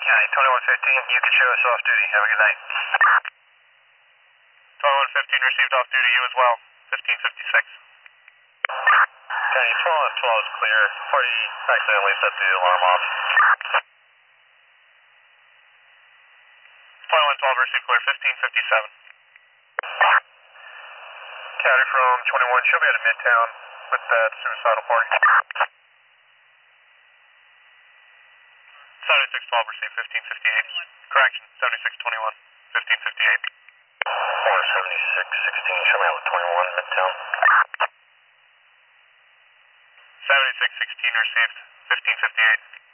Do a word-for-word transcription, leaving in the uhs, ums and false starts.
County twenty-one fifteen, you can show us off duty. Have a good night. twenty-one fifteen received off duty, you as well. fifteen fifty-six. County twelve twelve is clear. Party accidentally set the alarm off. twenty-one twelve received clear, fifteen fifty-seven. County from twenty-one, show me out of Midtown with that suicidal party. seventy-six twelve received, fifteen fifty-eight. Correction, seventy-six twenty-one, fifteen fifty-eight. four seventy-six sixteen, show me out with twenty-one, Midtown. seventy-six sixteen received, fifteen fifty-eight.